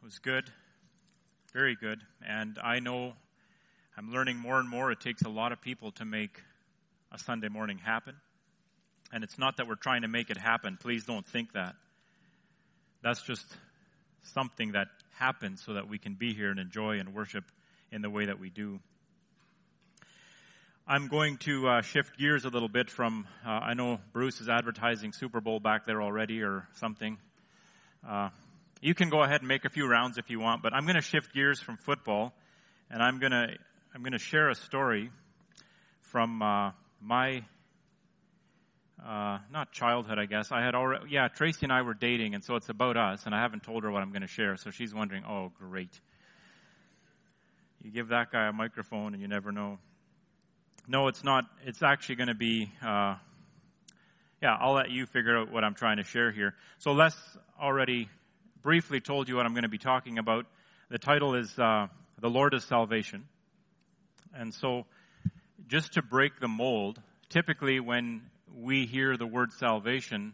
was good, very good. And I know I'm learning more and more it takes a lot of people to make a Sunday morning happen. And it's not that we're trying to make it happen. Please don't think that. That's just something that happens so that we can be here and enjoy and worship in the way that we do. I'm going to shift gears a little bit from, I know Bruce is advertising Super Bowl back there already or something. You can go ahead and make a few rounds if you want, but I'm going to shift gears from football, and I'm going to share a story from my not childhood, I guess. Tracy and I were dating, and so it's about us, and I haven't told her what I'm going to share, so she's wondering, oh, great. You give that guy a microphone, and you never know. No, it's not. It's actually going to be, I'll let you figure out what I'm trying to share here. So Les already briefly told you what I'm going to be talking about. The title is The Lord is Salvation. And so just to break the mold, typically when we hear the word salvation,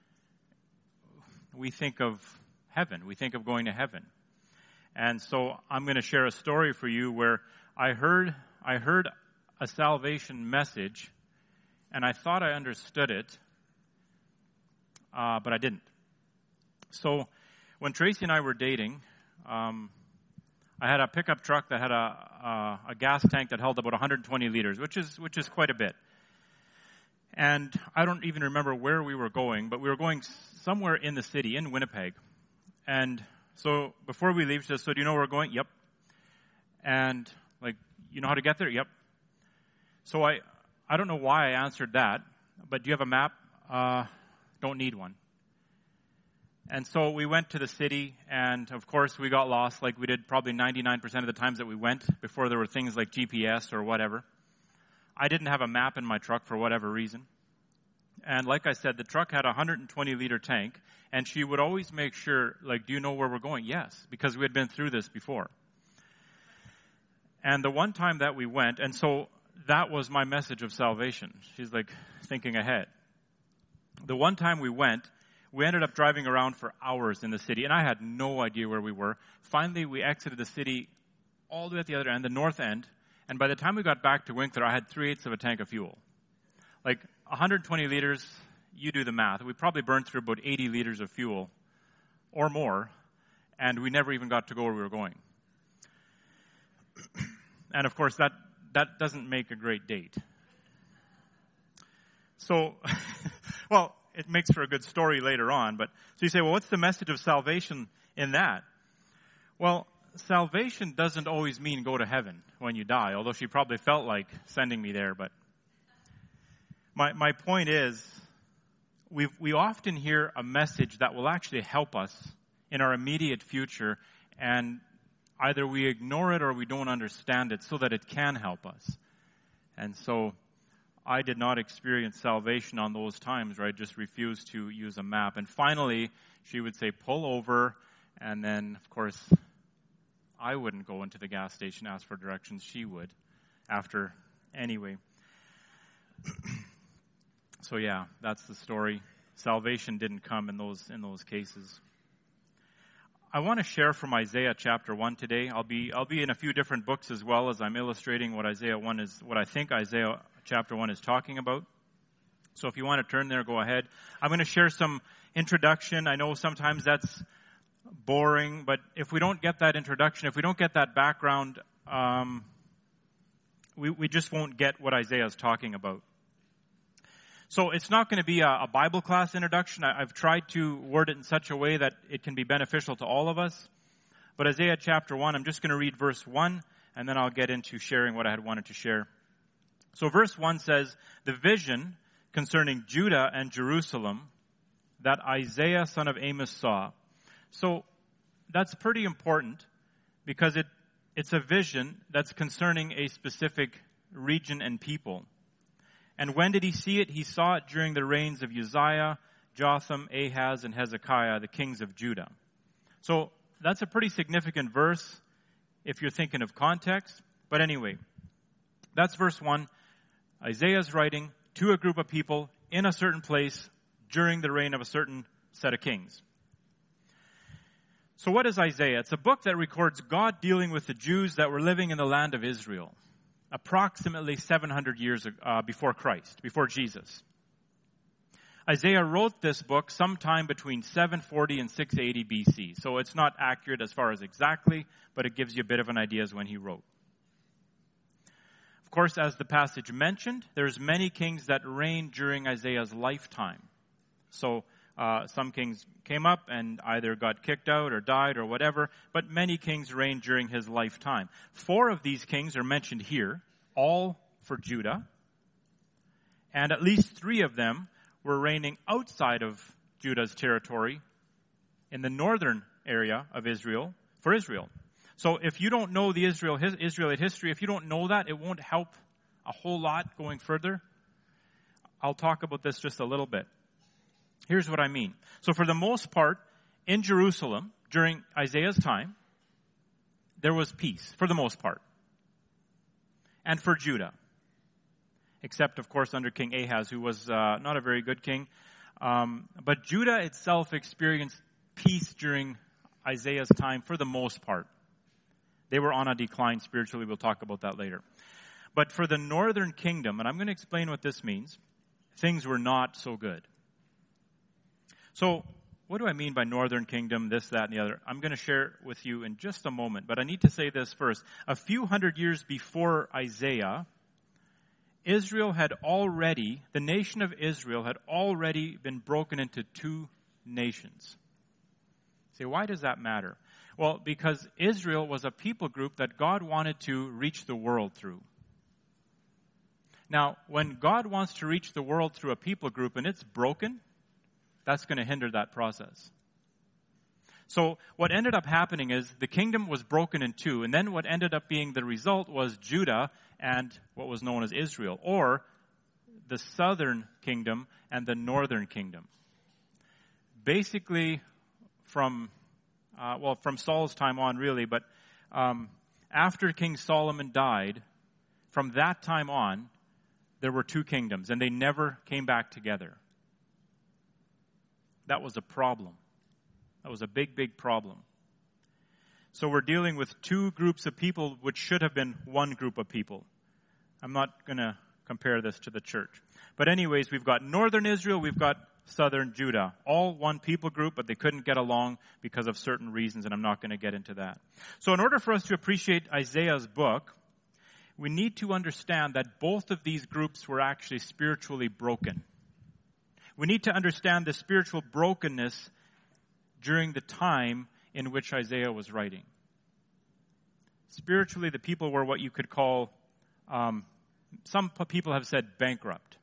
we think of heaven. We think of going to heaven. And so I'm going to share a story for you where I heard a salvation message, and I thought I understood it, but I didn't. So when Tracy and I were dating, I had a pickup truck that had a gas tank that held about 120 liters, which is quite a bit. And I don't even remember where we were going, but we were going somewhere in the city, in Winnipeg. And so before we leave, she says, so do you know where we're going? Yep. And you know how to get there? Yep. So I don't know why I answered that, but do you have a map? Don't need one. And so we went to the city, and of course we got lost like we did probably 99% of the times that we went before there were things like GPS or whatever. I didn't have a map in my truck for whatever reason. And like I said, the truck had a 120-liter tank, and she would always make sure, do you know where we're going? Yes, because we had been through this before. And the one time that we went, and so that was my message of salvation. She's thinking ahead. The one time we went, we ended up driving around for hours in the city, and I had no idea where we were. Finally, we exited the city all the way at the other end, the north end, and by the time we got back to Winkler, I had 3/8 of a tank of fuel. 120 liters, you do the math. We probably burned through about 80 liters of fuel or more, and we never even got to go where we were going. And of course, that doesn't make a great date. So, well, it makes for a good story later on. But so you say, well, what's the message of salvation in that? Well, salvation doesn't always mean go to heaven when you die, although she probably felt like sending me there. But my point is, we often hear a message that will actually help us in our immediate future, and either we ignore it or we don't understand it so that it can help us. And so I did not experience salvation on those times where I just refused to use a map. And finally, she would say, pull over. And then, of course, I wouldn't go into the gas station, ask for directions. She would anyway. So yeah, that's the story. Salvation didn't come in those cases. I want to share from Isaiah chapter 1 today. I'll be in a few different books as well as I'm illustrating what I think Isaiah chapter 1 is talking about. So if you want to turn there, go ahead. I'm going to share some introduction. I know sometimes that's boring, but if we don't get that introduction, if we don't get that background, we just won't get what Isaiah is talking about. So it's not going to be a Bible class introduction. I've tried to word it in such a way that it can be beneficial to all of us. But Isaiah chapter 1, I'm just going to read verse 1, and then I'll get into sharing what I had wanted to share. So verse 1 says, the vision concerning Judah and Jerusalem that Isaiah son of Amos saw. So that's pretty important because it's a vision that's concerning a specific region and people. And when did he see it? He saw it during the reigns of Uzziah, Jotham, Ahaz, and Hezekiah, the kings of Judah. So that's a pretty significant verse if you're thinking of context. But anyway, that's verse 1. Isaiah's writing to a group of people in a certain place during the reign of a certain set of kings. So what is Isaiah? It's a book that records God dealing with the Jews that were living in the land of Israel, approximately 700 years before Christ, before Jesus. Isaiah wrote this book sometime between 740 and 680 BC. So it's not accurate as far as exactly, but it gives you a bit of an idea as when he wrote. Of course, as the passage mentioned, there's many kings that reigned during Isaiah's lifetime. So some kings came up and either got kicked out or died or whatever, but many kings reigned during his lifetime. 4 of these kings are mentioned here, all for Judah, and at least 3 of them were reigning outside of Judah's territory in the northern area of Israel, for Israel. So if you don't know the Israelite history, if you don't know that, it won't help a whole lot going further. I'll talk about this just a little bit. Here's what I mean. So for the most part, in Jerusalem, during Isaiah's time, there was peace, for the most part. And for Judah. Except, of course, under King Ahaz, who was not a very good king. But Judah itself experienced peace during Isaiah's time for the most part. They were on a decline spiritually. We'll talk about that later. But for the northern kingdom, and I'm going to explain what this means, things were not so good. So, what do I mean by northern kingdom, this, that, and the other? I'm going to share with you in just a moment, but I need to say this first. A few hundred years before Isaiah, the nation of Israel had already been broken into 2 nations. Say, why does that matter? Well, because Israel was a people group that God wanted to reach the world through. Now, when God wants to reach the world through a people group and it's broken, that's going to hinder that process. So what ended up happening is the kingdom was broken in 2, and then what ended up being the result was Judah and what was known as Israel, or the southern kingdom and the northern kingdom. Basically, from Saul's time on, really, but after King Solomon died, from that time on, there were 2 kingdoms, and they never came back together. That was a problem. That was a big, big problem. So we're dealing with 2 groups of people which should have been 1 group of people. I'm not going to compare this to the church. But anyways, we've got northern Israel, we've got southern Judah. All 1 people group, but they couldn't get along because of certain reasons, and I'm not going to get into that. So in order for us to appreciate Isaiah's book, we need to understand that both of these groups were actually spiritually broken. We need to understand the spiritual brokenness during the time in which Isaiah was writing. Spiritually, the people were what you could call, some people have said, bankrupt.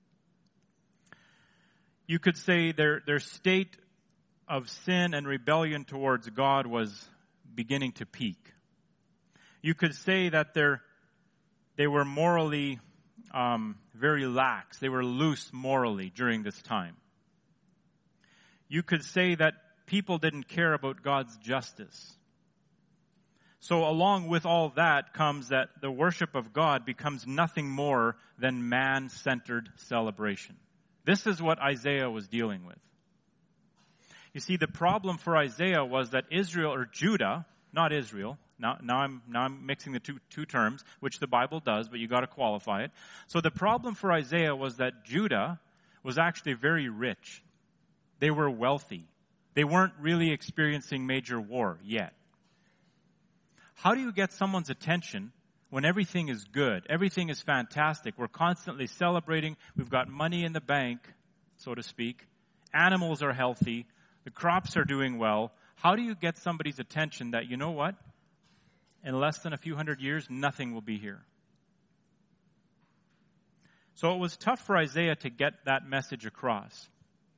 You could say their state of sin and rebellion towards God was beginning to peak. You could say that they were morally very lax. They were loose morally during this time. You could say that people didn't care about God's justice. So along with all that comes that the worship of God becomes nothing more than man-centered celebration. This is what Isaiah was dealing with. You see, the problem for Isaiah was that Israel, or Judah, not Israel. Now I'm mixing the two terms, which the Bible does, but you got to qualify it. So the problem for Isaiah was that Judah was actually very rich. They were wealthy. They weren't really experiencing major war yet. How do you get someone's attention when everything is good, everything is fantastic, we're constantly celebrating, we've got money in the bank, so to speak, animals are healthy, the crops are doing well? How do you get somebody's attention that, you know what? In less than a few hundred years, nothing will be here. So it was tough for Isaiah to get that message across.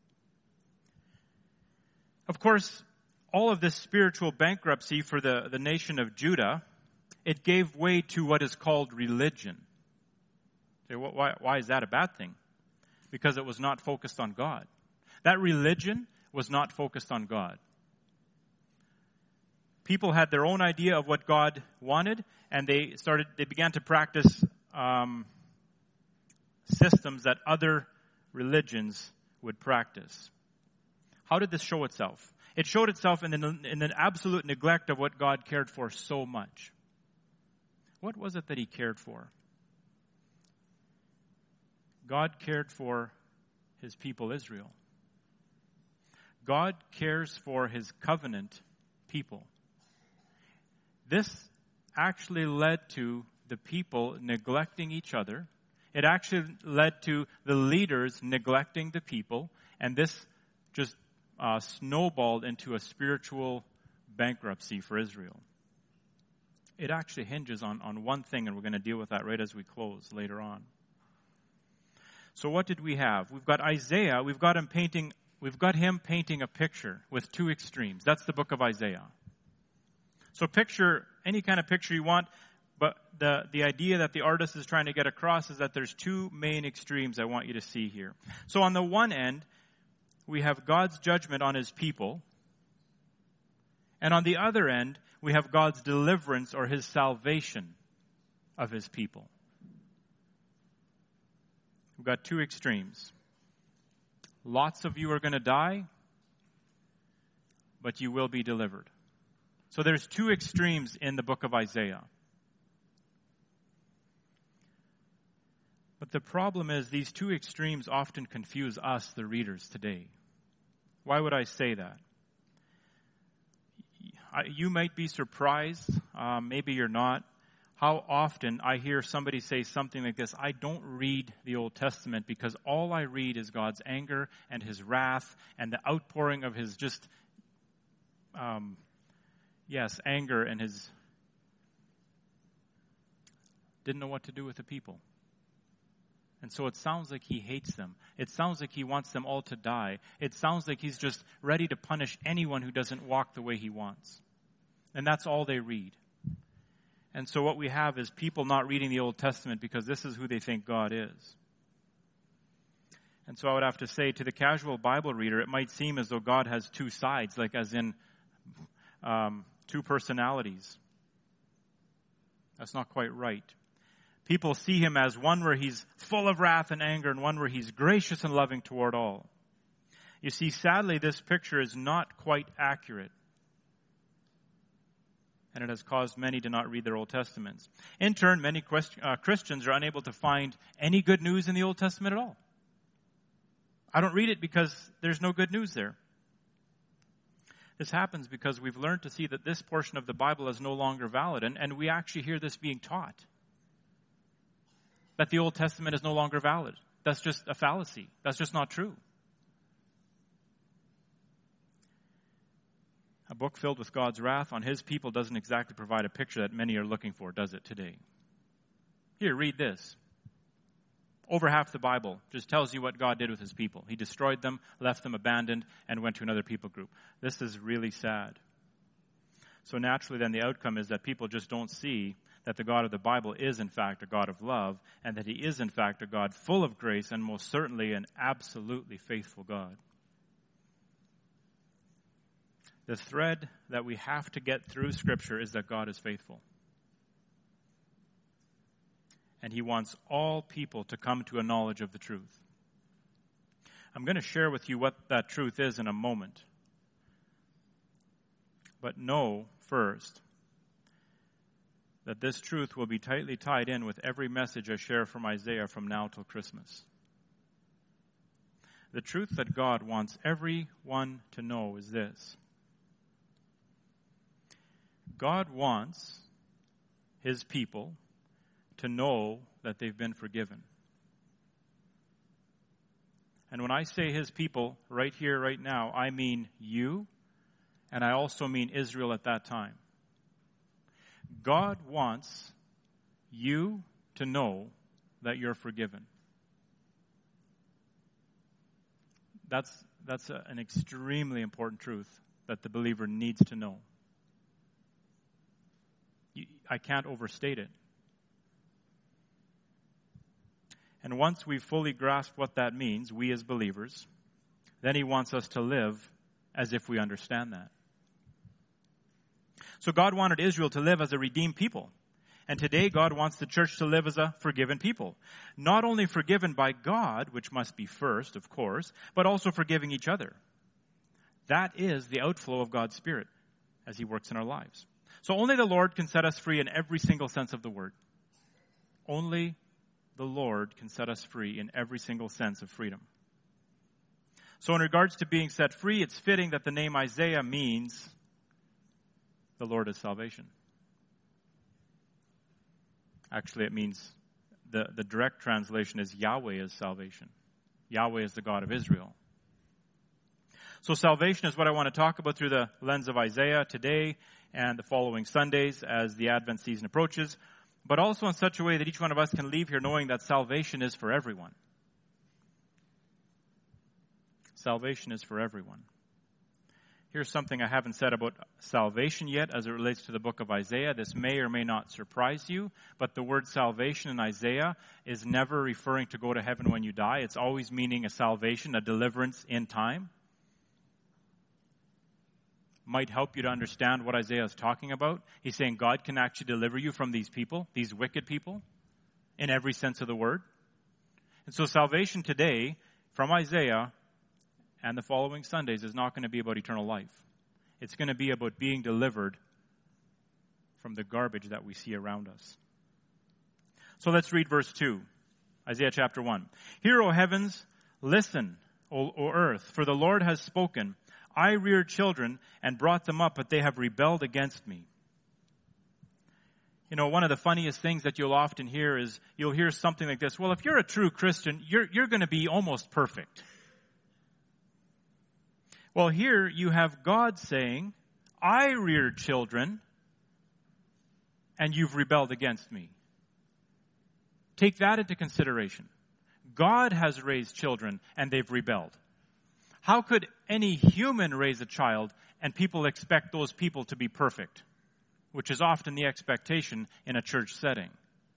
Of course, all of this spiritual bankruptcy for the nation of Judah, it gave way to what is called religion. Why is that a bad thing? Because it was not focused on God. That religion was not focused on God. People had their own idea of what God wanted, and they began to practice systems that other religions would practice. How did this show itself? It showed itself in the absolute neglect of what God cared for so much. What was it that he cared for? God cared for his people Israel. God cares for his covenant people. This actually led to the people neglecting each other. It actually led to the leaders neglecting the people, and this just snowballed into a spiritual bankruptcy for Israel. It actually hinges on one thing, and we're going to deal with that right as we close later on. So what did we have? We've got Isaiah. We've got him painting a picture with two extremes. That's the book of Isaiah. So picture any kind of picture you want, but the idea that the artist is trying to get across is that there's two main extremes I want you to see here. So on the one end, we have God's judgment on his people. And on the other end, we have God's deliverance or his salvation of his people. We've got two extremes. Lots of you are going to die, but you will be delivered. So there's two extremes in the book of Isaiah. But the problem is these two extremes often confuse us, the readers, today. Why would I say that? You might be surprised, maybe you're not, how often I hear somebody say something like this: I don't read the Old Testament because all I read is God's anger and his wrath and the outpouring of his anger and his didn't know what to do with the people. And so it sounds like he hates them. It sounds like he wants them all to die. It sounds like he's just ready to punish anyone who doesn't walk the way he wants. And that's all they read. And so what we have is people not reading the Old Testament because this is who they think God is. And so I would have to say, to the casual Bible reader, it might seem as though God has two sides, like as in two personalities. That's not quite right. People see him as one where he's full of wrath and anger, and one where he's gracious and loving toward all. You see, sadly, this picture is not quite accurate. And it has caused many to not read their Old Testaments. In turn, many Christians are unable to find any good news in the Old Testament at all. I don't read it because there's no good news there. This happens because we've learned to see that this portion of the Bible is no longer valid, and we actually hear this being taught. That the Old Testament is no longer valid. That's just a fallacy. That's just not true. A book filled with God's wrath on his people doesn't exactly provide a picture that many are looking for, does it today? Here, read this. Over half the Bible just tells you what God did with his people. He destroyed them, left them abandoned, and went to another people group. This is really sad. So naturally then the outcome is that people just don't see that the God of the Bible is in fact a God of love, and that he is in fact a God full of grace, and most certainly an absolutely faithful God. The thread that we have to get through Scripture is that God is faithful. And he wants all people to come to a knowledge of the truth. I'm going to share with you what that truth is in a moment. But know first that this truth will be tightly tied in with every message I share from Isaiah from now till Christmas. The truth that God wants everyone to know is this. God wants his people to know that they've been forgiven. And when I say his people right here, right now, I mean you, and I also mean Israel at that time. God wants you to know that you're forgiven. That's an extremely important truth that the believer needs to know. I can't overstate it. And once we've fully grasped what that means, we as believers, then he wants us to live as if we understand that. So God wanted Israel to live as a redeemed people. And today God wants the church to live as a forgiven people. Not only forgiven by God, which must be first, of course, but also forgiving each other. That is the outflow of God's Spirit as He works in our lives. So only the Lord can set us free in every single sense of the word. Only the Lord can set us free in every single sense of freedom. So in regards to being set free, it's fitting that the name Isaiah means the Lord is salvation. Actually, it means the direct translation is Yahweh is salvation. Yahweh is the God of Israel. So salvation is what I want to talk about through the lens of Isaiah today and the following Sundays as the Advent season approaches, but also in such a way that each one of us can leave here knowing that salvation is for everyone. Salvation is for everyone. Here's something I haven't said about salvation yet as it relates to the book of Isaiah. This may or may not surprise you, but the word salvation in Isaiah is never referring to go to heaven when you die. It's always meaning a salvation, a deliverance in time. Might help you to understand what Isaiah is talking about. He's saying God can actually deliver you from these people, these wicked people, in every sense of the word. And so salvation today from Isaiah and the following Sundays is not going to be about eternal life. It's going to be about being delivered from the garbage that we see around us. So let's read verse 2, Isaiah chapter 1. Hear, O heavens, listen, O earth, for the Lord has spoken. I reared children and brought them up, but they have rebelled against me. You know, one of the funniest things that you'll often hear is you'll hear something like this. Well, if you're a true Christian, you're going to be almost perfect. Well, here you have God saying, I reared children and you've rebelled against me. Take that into consideration. God has raised children and they've rebelled. How could any human raise a child and people expect those people to be perfect, which is often the expectation in a church setting?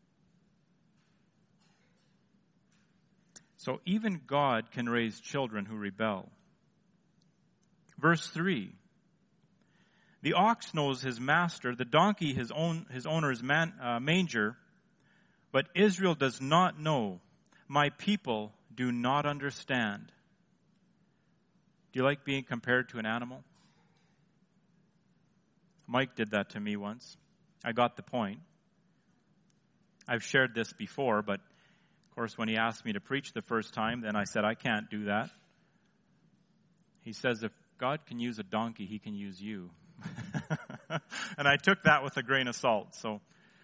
So even God can raise children who rebel. Verse 3, the ox knows his master, the donkey his owner's manger, but Israel does not know. My people do not understand. Do you like being compared to an animal? Mike did that to me once. I got the point. I've shared this before, but of course when he asked me to preach the first time, then I said, I can't do that. He says, if God can use a donkey, He can use you. And I took that with a grain of salt. So,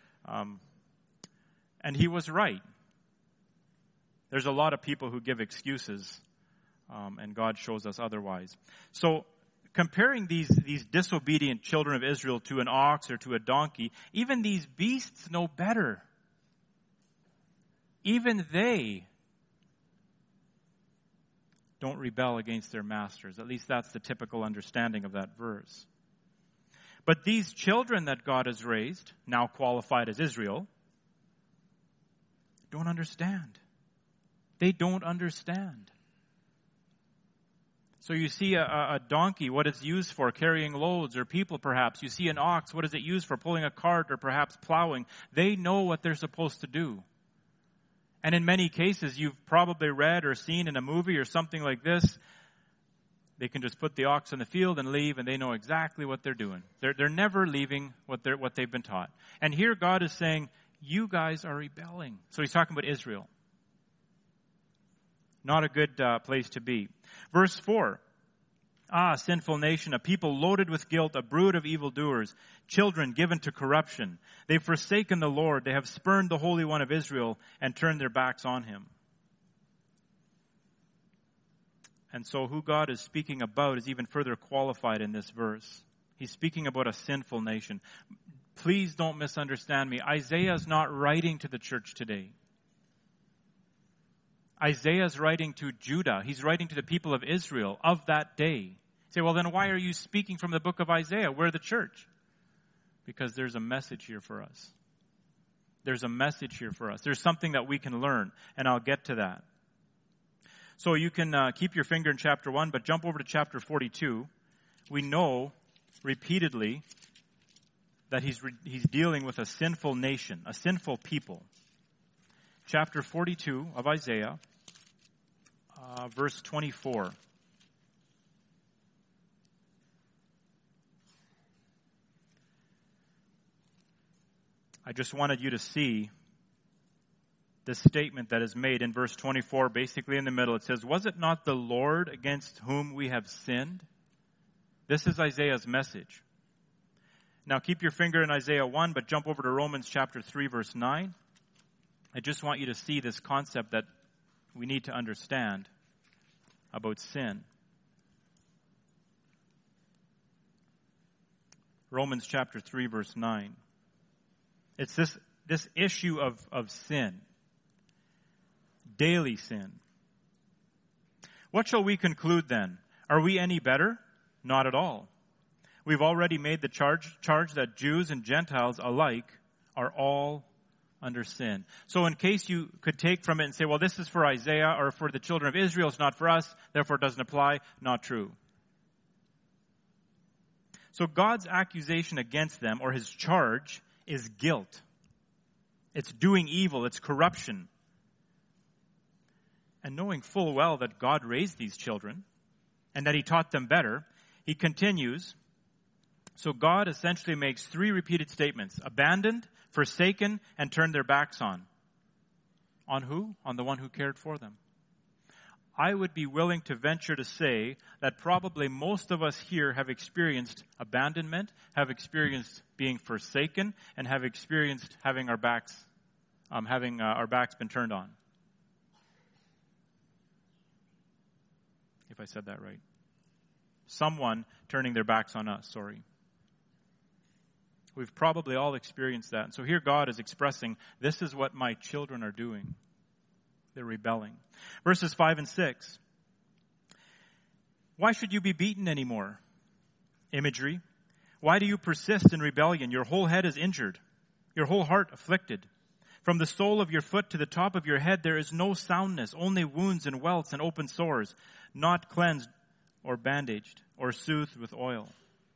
and he was right. There's a lot of people who give excuses, and God shows us otherwise. So, comparing these disobedient children of Israel to an ox or to a donkey, even these beasts know better. Even they don't rebel against their masters. At least that's the typical understanding of that verse. But these children that God has raised, now qualified as Israel, don't understand. They don't understand. So you see a donkey, what it's used for, carrying loads or people perhaps. You see an ox, what is it used for, pulling a cart or perhaps plowing. They know what they're supposed to do. And in many cases, you've probably read or seen in a movie or something like this, they can just put the ox in the field and leave, and they know exactly what they're doing. They're never leaving what they've been taught. And here God is saying, you guys are rebelling. So He's talking about Israel. Not a good place to be. Verse 4. Sinful nation, a people loaded with guilt, a brood of evildoers, children given to corruption. They've forsaken the Lord. They have spurned the Holy One of Israel and turned their backs on Him. And so who God is speaking about is even further qualified in this verse. He's speaking about a sinful nation. Please don't misunderstand me. Isaiah is not writing to the church today. Isaiah is writing to Judah. He's writing to the people of Israel of that day. You say, well, then why are you speaking from the book of Isaiah? We're the church. Because there's a message here for us. There's a message here for us. There's something that we can learn, and I'll get to that. So you can keep your finger in chapter 1, but jump over to chapter 42. We know repeatedly that he's dealing with a sinful nation, a sinful people. Chapter 42 of Isaiah, verse 24. I just wanted you to see this statement that is made in verse 24, basically in the middle. It says, "Was it not the Lord against whom we have sinned?" This is Isaiah's message. Now keep your finger in Isaiah 1, but jump over to Romans chapter 3, verse 9. I just want you to see this concept that we need to understand about sin. Romans chapter 3, verse 9. It's this issue of sin. Daily sin. What shall we conclude then? Are we any better? Not at all. We've already made the charge that Jews and Gentiles alike are all under sin. So in case you could take from it and say, well, this is for Isaiah or for the children of Israel, it's not for us, therefore it doesn't apply, not true. So God's accusation against them, or his charge, is guilt. It's doing evil, it's corruption. And knowing full well that God raised these children and that he taught them better, he continues. So God essentially makes 3 repeated statements: abandoned, forsaken, and turned their backs on. On who? On the one who cared for them. I would be willing to venture to say that probably most of us here have experienced abandonment, have experienced being forsaken, and have experienced having our backs been turned on. If I said that right. Someone turning their backs on us, sorry. We've probably all experienced that. And so here God is expressing, this is what my children are doing. They're rebelling. Verses 5 and 6. Why should you be beaten anymore? Imagery. Why do you persist in rebellion? Your whole head is injured, your whole heart afflicted. From the sole of your foot to the top of your head, there is no soundness, only wounds and welts and open sores, not cleansed or bandaged or soothed with oil.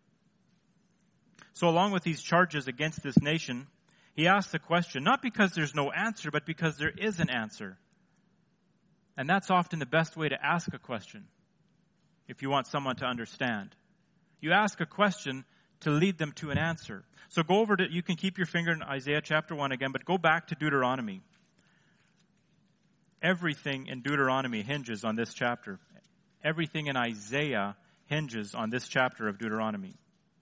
So along with these charges against this nation, he asks the question, not because there's no answer, but because there is an answer. And that's often the best way to ask a question, if you want someone to understand. You ask a question to lead them to an answer. So go over you can keep your finger in Isaiah chapter 1 again, but go back to Deuteronomy. Everything in Deuteronomy hinges on this chapter. Everything in Isaiah hinges on this chapter of Deuteronomy.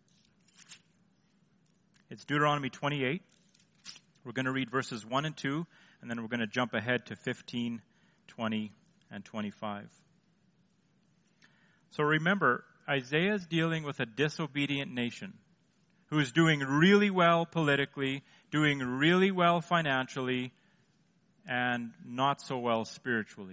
It's Deuteronomy 28. We're going to read verses 1 and 2, and then we're going to jump ahead to 15, 20, and 25. So remember, Isaiah is dealing with a disobedient nation who is doing really well politically, doing really well financially, and not so well spiritually.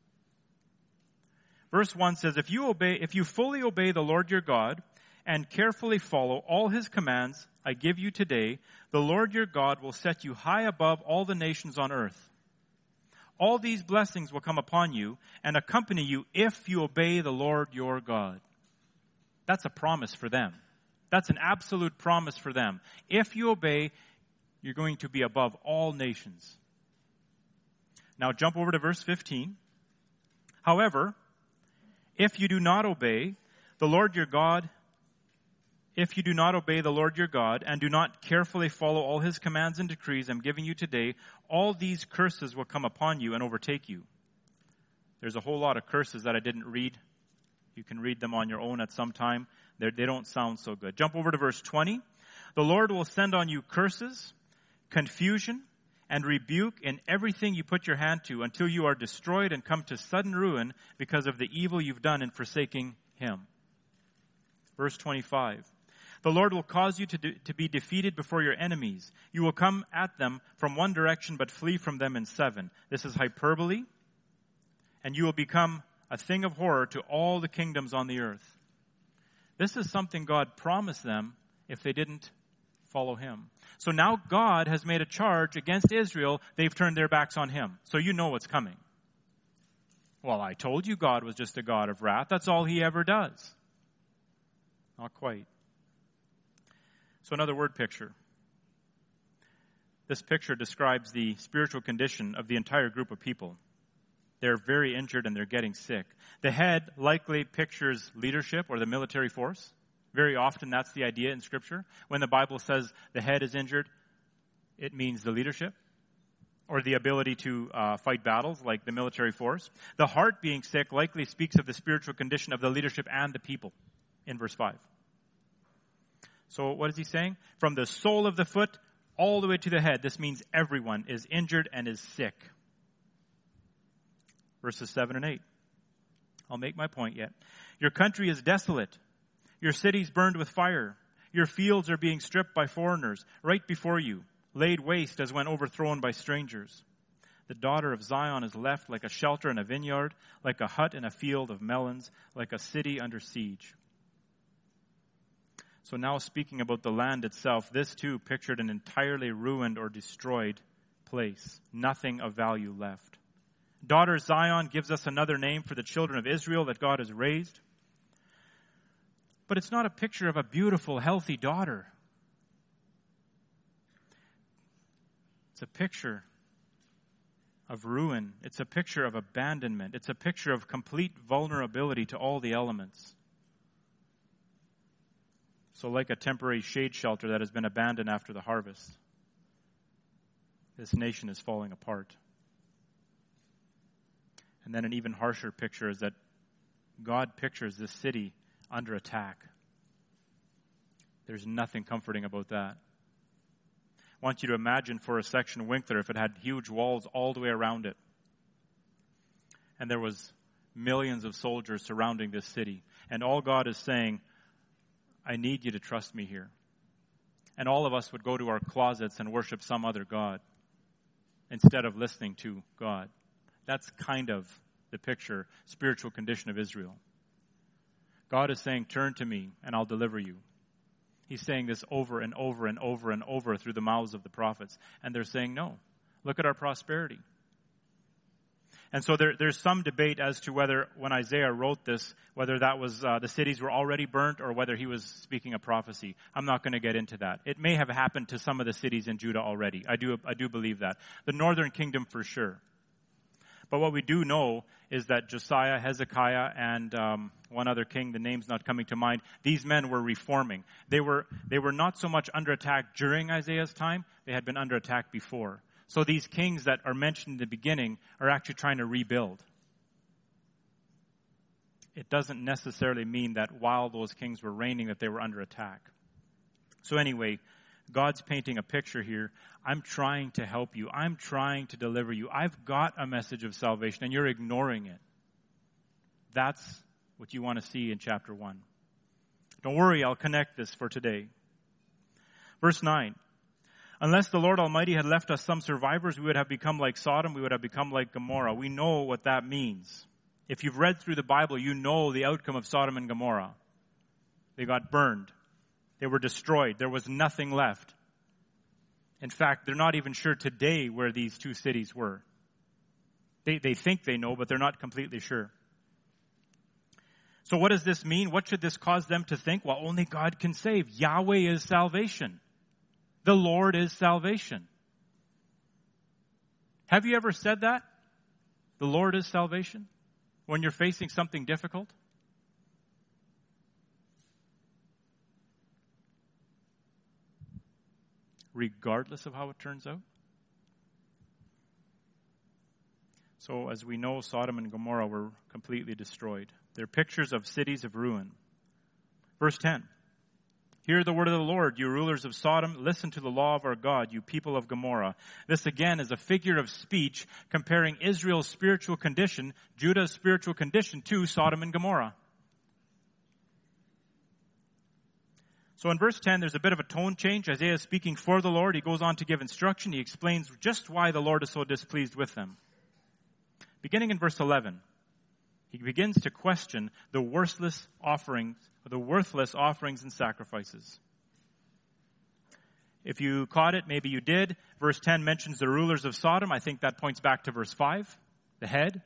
Verse 1 says, if you fully obey the Lord your God and carefully follow all his commands I give you today, the Lord your God will set you high above all the nations on earth. All these blessings will come upon you and accompany you if you obey the Lord your God. That's a promise for them. That's an absolute promise for them. If you obey, you're going to be above all nations. Now jump over to verse 15. However, if you do not obey the Lord your God and do not carefully follow all his commands and decrees I'm giving you today, all these curses will come upon you and overtake you. There's a whole lot of curses that I didn't read. You can read them on your own at some time. They don't sound so good. Jump over to verse 20. The Lord will send on you curses, confusion, and rebuke in everything you put your hand to until you are destroyed and come to sudden ruin because of the evil you've done in forsaking him. Verse 25. The Lord will cause you to be defeated before your enemies. You will come at them from one direction, but flee from them in 7. This is hyperbole. And you will become a thing of horror to all the kingdoms on the earth. This is something God promised them if they didn't follow him. So now God has made a charge against Israel. They've turned their backs on him. So you know what's coming. Well, I told you God was just a God of wrath. That's all he ever does. Not quite. So another word picture. This picture describes the spiritual condition of the entire group of people. They're very injured and they're getting sick. The head likely pictures leadership or the military force. Very often that's the idea in Scripture. When the Bible says the head is injured, it means the leadership or the ability to fight battles like the military force. The heart being sick likely speaks of the spiritual condition of the leadership and the people in verse 5. So what is he saying? From the sole of the foot all the way to the head. This means everyone is injured and is sick. Verses 7 and 8. I'll make my point yet. Your country is desolate. Your cities burned with fire. Your fields are being stripped by foreigners right before you, laid waste as when overthrown by strangers. The daughter of Zion is left like a shelter in a vineyard, like a hut in a field of melons, like a city under siege. So now speaking about the land itself, this too pictured an entirely ruined or destroyed place. Nothing of value left. Daughter Zion gives us another name for the children of Israel that God has raised. But it's not a picture of a beautiful, healthy daughter. It's a picture of ruin. It's a picture of abandonment. It's a picture of complete vulnerability to all the elements. So like a temporary shade shelter that has been abandoned after the harvest, this nation is falling apart. And then an even harsher picture is that God pictures this city under attack. There's nothing comforting about that. I want you to imagine for a section Winkler if it had huge walls all the way around it. And there was millions of soldiers surrounding this city. And all God is saying, I need you to trust me here. And all of us would go to our closets and worship some other God instead of listening to God. That's kind of the picture, spiritual condition of Israel. God is saying, turn to me and I'll deliver you. He's saying this over and over and over and over through the mouths of the prophets. And they're saying, no, look at our prosperity. And so there's some debate as to whether when Isaiah wrote this, whether that was the cities were already burnt or whether he was speaking a prophecy. I'm not going to get into that. It may have happened to some of the cities in Judah already. I do believe that. The northern kingdom for sure. But what we do know is that Josiah, Hezekiah, and one other king, the name's not coming to mind, these men were reforming. They were not so much under attack during Isaiah's time, they had been under attack before. So these kings that are mentioned in the beginning are actually trying to rebuild. It doesn't necessarily mean that while those kings were reigning that they were under attack. So anyway, God's painting a picture here. I'm trying to help you. I'm trying to deliver you. I've got a message of salvation and you're ignoring it. That's what you want to see in chapter 1. Don't worry, I'll connect this for today. Verse 9. Unless the Lord Almighty had left us some survivors, we would have become like Sodom, we would have become like Gomorrah. We know what that means. If you've read through the Bible, you know the outcome of Sodom and Gomorrah. They got burned. They were destroyed. There was nothing left. In fact, they're not even sure today where these two cities were. They think they know, but they're not completely sure. So what does this mean? What should this cause them to think? Well, only God can save. Yahweh is salvation. The Lord is salvation. Have you ever said that? The Lord is salvation? When you're facing something difficult? Regardless of how it turns out? So as we know, Sodom and Gomorrah were completely destroyed. They're pictures of cities of ruin. Verse 10. Hear the word of the Lord, you rulers of Sodom. Listen to the law of our God, you people of Gomorrah. This again is a figure of speech comparing Israel's spiritual condition, Judah's spiritual condition, to Sodom and Gomorrah. So in verse 10, there's a bit of a tone change. Isaiah is speaking for the Lord. He goes on to give instruction. He explains just why the Lord is so displeased with them. Beginning in verse 11, he begins to question the worthless offerings and sacrifices. If you caught it, maybe you did. Verse 10 mentions the rulers of Sodom. I think that points back to verse 5, the head.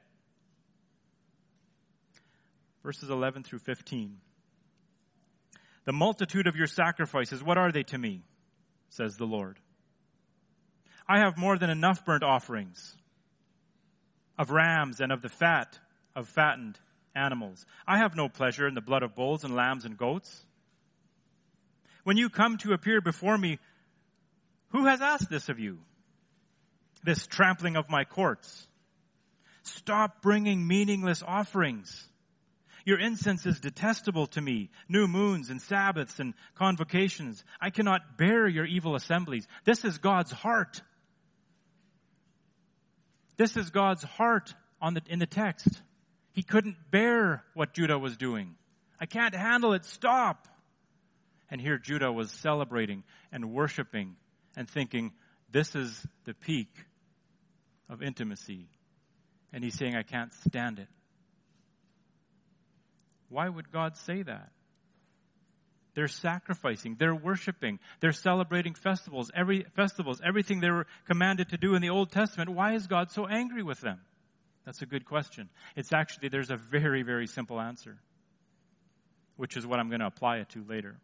Verses 11 through 15. The multitude of your sacrifices, what are they to me? Says the Lord. I have more than enough burnt offerings of rams and of the fat of fattened animals. I have no pleasure in the blood of bulls and lambs and goats. When you come to appear before me, Who has asked this of you? This trampling of my courts. Stop bringing meaningless offerings. Your incense is detestable to me. New moons and Sabbaths and convocations. I cannot bear your evil assemblies. This is God's heart. This is God's heart in the text. He couldn't bear what Judah was doing. I can't handle it. Stop. And here Judah was celebrating and worshiping and thinking, this is the peak of intimacy. And he's saying, I can't stand it. Why would God say that? They're sacrificing, they're worshiping, they're celebrating festivals, everything they were commanded to do in the Old Testament. Why is God so angry with them? That's a good question. There's a very, very simple answer, which is what I'm going to apply it to later.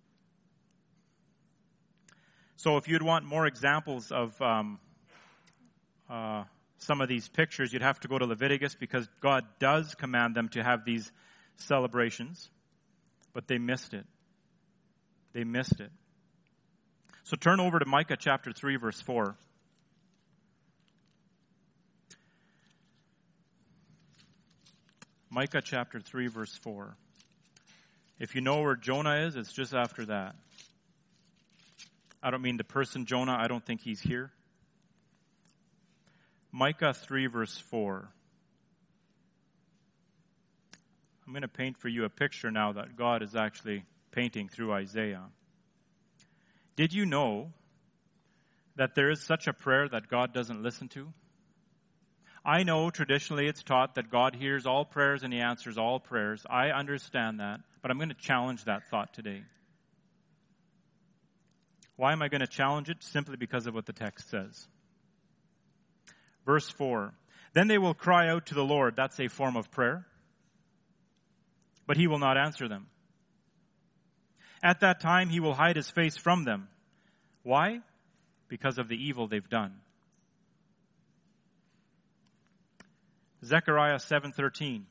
So if you'd want more examples of some of these pictures, you'd have to go to Leviticus, because God does command them to have these celebrations, but they missed it. They missed it. So turn over to Micah chapter 3, verse 4. Micah chapter 3, verse 4. If you know where Jonah is, it's just after that. I don't mean the person Jonah. I don't think he's here. Micah 3, verse 4. I'm going to paint for you a picture now that God is actually painting through Isaiah. Did you know that there is such a prayer that God doesn't listen to? I know traditionally it's taught that God hears all prayers and He answers all prayers. I understand that, but I'm going to challenge that thought today. Why am I going to challenge it? Simply because of what the text says. Verse 4, then they will cry out to the Lord. That's a form of prayer. But He will not answer them. At that time, He will hide His face from them. Why? Because of the evil they've done. Zechariah 7:13.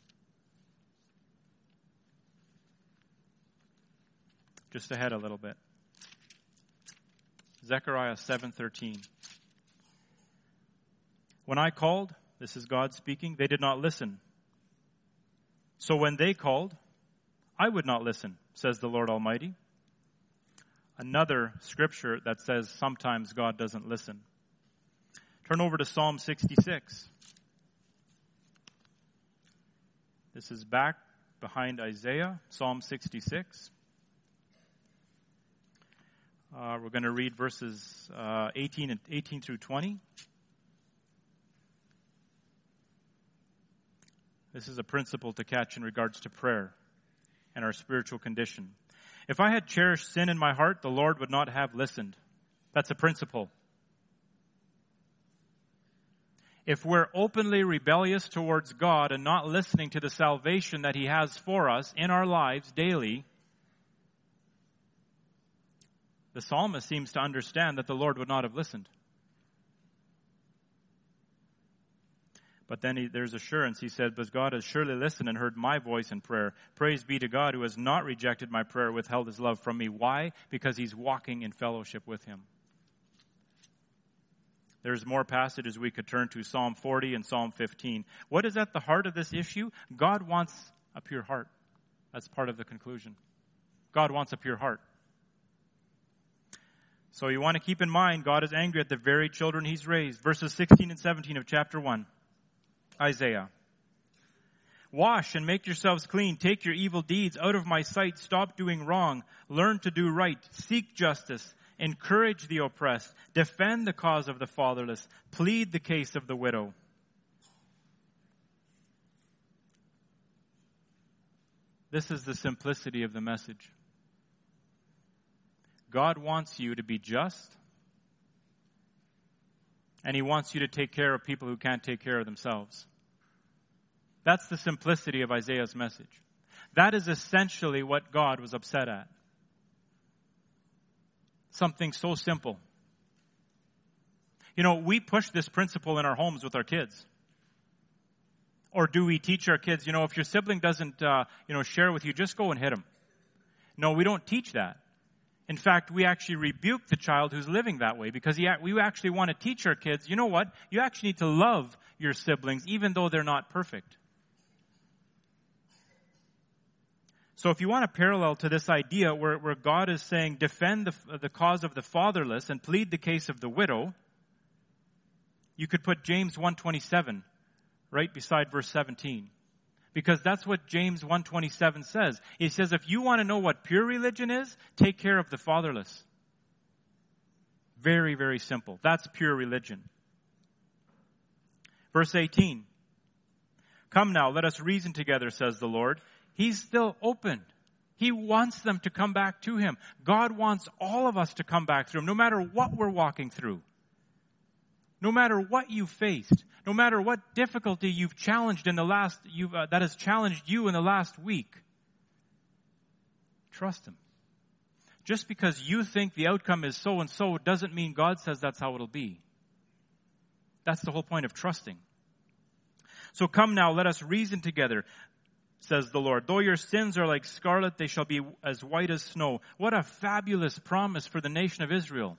Just ahead a little bit. Zechariah 7:13. When I called, this is God speaking, they did not listen. So when they called, I would not listen, says the Lord Almighty. Another scripture that says sometimes God doesn't listen. Turn over to Psalm 66. This is back behind Isaiah, Psalm 66. We're going to read verses 18 through 20. This is a principle to catch in regards to prayer and our spiritual condition. If I had cherished sin in my heart, the Lord would not have listened. That's a principle. If we're openly rebellious towards God and not listening to the salvation that He has for us in our lives daily, the psalmist seems to understand that the Lord would not have listened. But then there's assurance. He said, but God has surely listened and heard my voice in prayer. Praise be to God who has not rejected my prayer, withheld His love from me. Why? Because He's walking in fellowship with Him. There's more passages we could turn to, Psalm 40 and Psalm 15. What is at the heart of this issue? God wants a pure heart. That's part of the conclusion. God wants a pure heart. So you want to keep in mind, God is angry at the very children He's raised. Verses 16 and 17 of chapter 1. Isaiah. Wash and make yourselves clean. Take your evil deeds out of my sight. Stop doing wrong. Learn to do right. Seek justice. Encourage the oppressed. Defend the cause of the fatherless. Plead the case of the widow. This is the simplicity of the message. God wants you to be just, and He wants you to take care of people who can't take care of themselves. That's the simplicity of Isaiah's message. That is essentially what God was upset at. Something so simple. You know, we push this principle in our homes with our kids. Or do we teach our kids, if your sibling doesn't, share with you, just go and hit them. No, we don't teach that. In fact, we actually rebuke the child who's living that way because we actually want to teach our kids, you know what? You actually need to love your siblings even though they're not perfect. So if you want a parallel to this idea where God is saying defend the cause of the fatherless and plead the case of the widow, you could put James 1:27 right beside verse 17. Because that's what James 1:27 says. It says, if you want to know what pure religion is, take care of the fatherless. Very, very simple. That's pure religion. Verse 18. Come now, let us reason together, says the Lord. He's still open. He wants them to come back to Him. God wants all of us to come back through Him, no matter what we're walking through. No matter what you faced, no matter what difficulty you've challenged that has challenged you in the last week, trust Him. Just because you think the outcome is so and so doesn't mean God says that's how it'll be. That's the whole point of trusting. So come now, let us reason together, says the Lord. Though your sins are like scarlet, they shall be as white as snow. What a fabulous promise for the nation of Israel.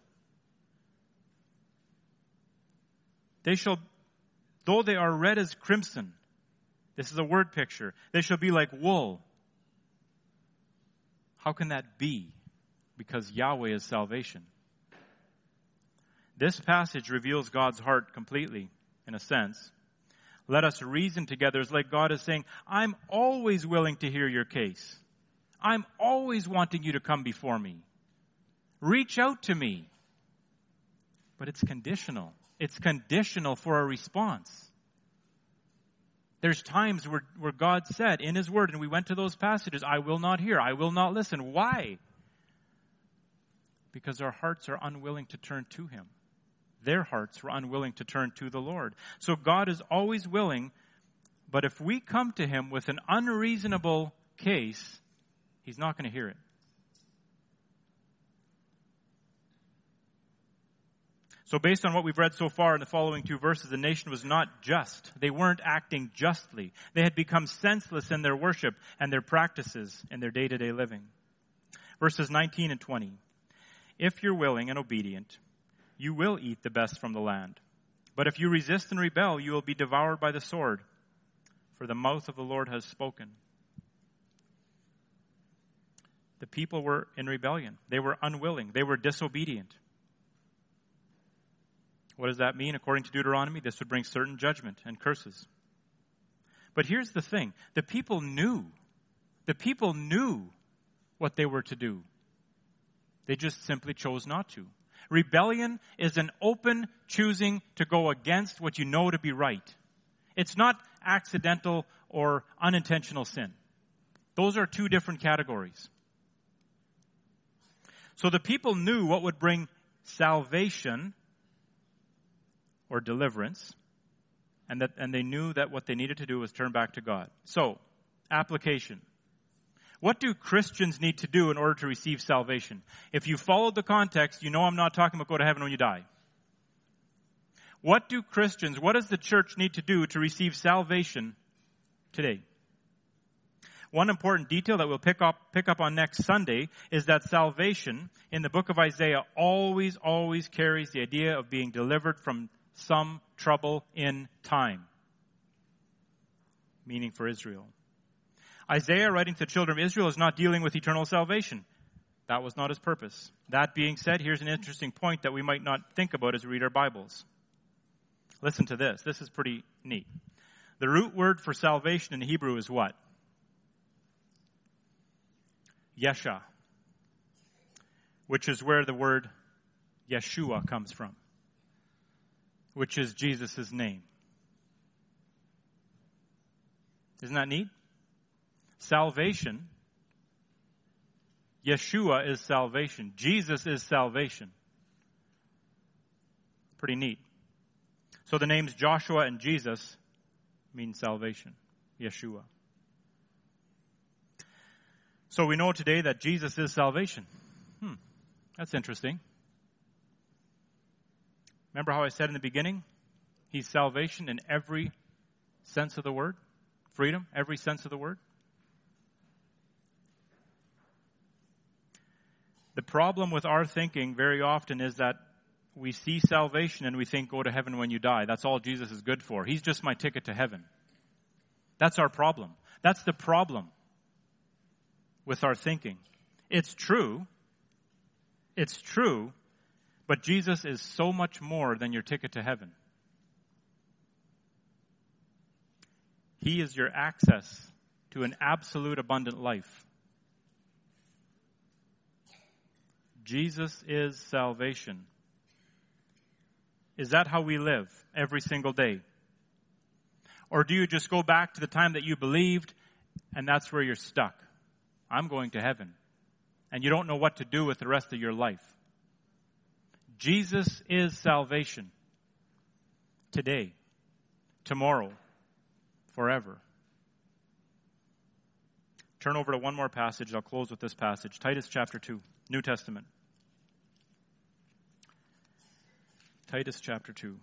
Though they are red as crimson, this is a word picture, they shall be like wool. How can that be? Because Yahweh is salvation. This passage reveals God's heart completely, in a sense. Let us reason together. It's like God is saying, I'm always willing to hear your case. I'm always wanting you to come before me. Reach out to me. But it's conditional. It's conditional for a response. There's times where God said in His Word, and we went to those passages, I will not hear, I will not listen. Why? Because our hearts are unwilling to turn to Him. Their hearts were unwilling to turn to the Lord. So God is always willing, but if we come to Him with an unreasonable case, He's not going to hear it. So based on what we've read so far in the following two verses, the nation was not just. They weren't acting justly. They had become senseless in their worship and their practices in their day-to-day living. Verses 19 and 20. If you're willing and obedient, you will eat the best from the land. But if you resist and rebel, you will be devoured by the sword, for the mouth of the Lord has spoken. The people were in rebellion. They were unwilling. They were disobedient. What does that mean? According to Deuteronomy, this would bring certain judgment and curses. But here's the thing. The people knew. The people knew what they were to do. They just simply chose not to. Rebellion is an open choosing to go against what you know to be right. It's not accidental or unintentional sin. Those are two different categories. So the people knew what would bring salvation or deliverance, and they knew that what they needed to do was turn back to God. So, application. What do Christians need to do in order to receive salvation? If you followed the context, you know I'm not talking about go to heaven when you die. What does the church need to do to receive salvation today? One important detail that we'll pick up on next Sunday is that salvation in the book of Isaiah always carries the idea of being delivered from some trouble in time. Meaning for Israel. Isaiah, writing to the children of Israel, is not dealing with eternal salvation. That was not his purpose. That being said, here's an interesting point that we might not think about as we read our Bibles. Listen to this. This is pretty neat. The root word for salvation in Hebrew is what? Yesha, which is where the word Yeshua comes from, which is Jesus' name. Isn't that neat? Salvation, Yeshua is salvation. Jesus is salvation. Pretty neat. So the names Joshua and Jesus mean salvation, Yeshua. So we know today that Jesus is salvation. That's interesting. Remember how I said in the beginning? He's salvation in every sense of the word. Freedom, every sense of the word. The problem with our thinking very often is that we see salvation and we think, go to heaven when you die. That's all Jesus is good for. He's just my ticket to heaven. That's our problem. That's the problem with our thinking. It's true. It's true. But Jesus is so much more than your ticket to heaven. He is your access to an absolute abundant life. Jesus is salvation. Is that how we live every single day? Or do you just go back to the time that you believed and that's where you're stuck? I'm going to heaven. And you don't know what to do with the rest of your life. Jesus is salvation. Today, tomorrow, forever. Turn over to one more passage. I'll close with this passage. Titus chapter 2, New Testament. Titus chapter 2.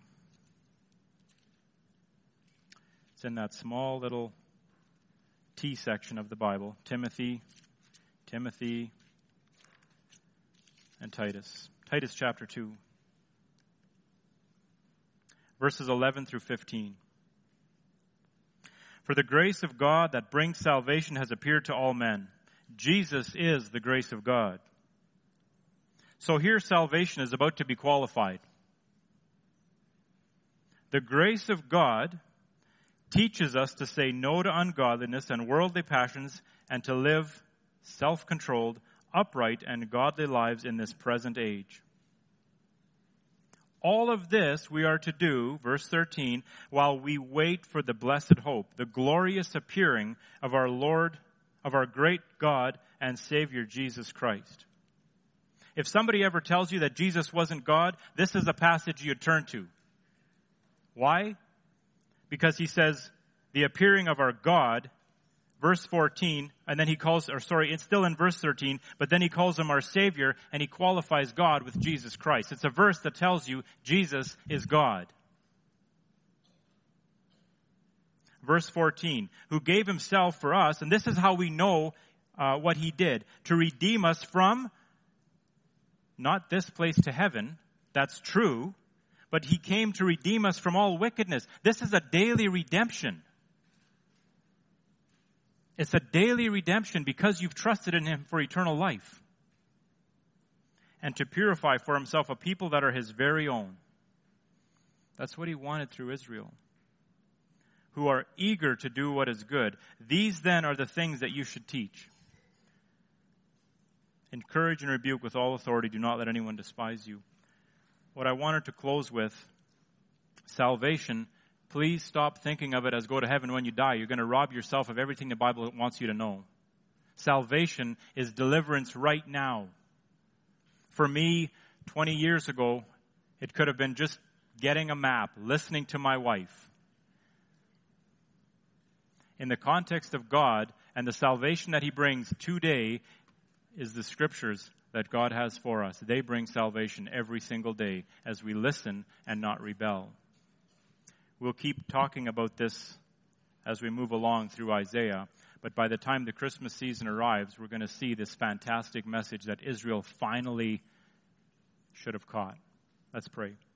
It's in that small little T section of the Bible. Timothy, and Titus. Titus chapter 2. Verses 11 through 15. For the grace of God that brings salvation has appeared to all men. Jesus is the grace of God. So here salvation is about to be qualified. The grace of God teaches us to say no to ungodliness and worldly passions and to live self-controlled, upright, and godly lives in this present age. All of this we are to do, verse 13, while we wait for the blessed hope, the glorious appearing of our Lord, of our great God and Savior, Jesus Christ. If somebody ever tells you that Jesus wasn't God, this is a passage you turn to. Why? Because he says, the appearing of our God, verse 14, and then it's still in verse 13, but then he calls him our Savior, and he qualifies God with Jesus Christ. It's a verse that tells you Jesus is God. Verse 14, who gave himself for us, and this is how we know what he did, to redeem us from, not this place to heaven, that's true, but he came to redeem us from all wickedness. This is a daily redemption. It's a daily redemption because you've trusted in him for eternal life. And to purify for himself a people that are his very own. That's what he wanted through Israel. Who are eager to do what is good. These then are the things that you should teach. Encourage and rebuke with all authority. Do not let anyone despise you. What I wanted to close with, salvation, please stop thinking of it as go to heaven when you die. You're going to rob yourself of everything the Bible wants you to know. Salvation is deliverance right now. For me, 20 years ago, it could have been just getting a map, listening to my wife. In the context of God and the salvation that he brings today is the scriptures that God has for us. They bring salvation every single day as we listen and not rebel. We'll keep talking about this as we move along through Isaiah, but by the time the Christmas season arrives, we're going to see this fantastic message that Israel finally should have caught. Let's pray.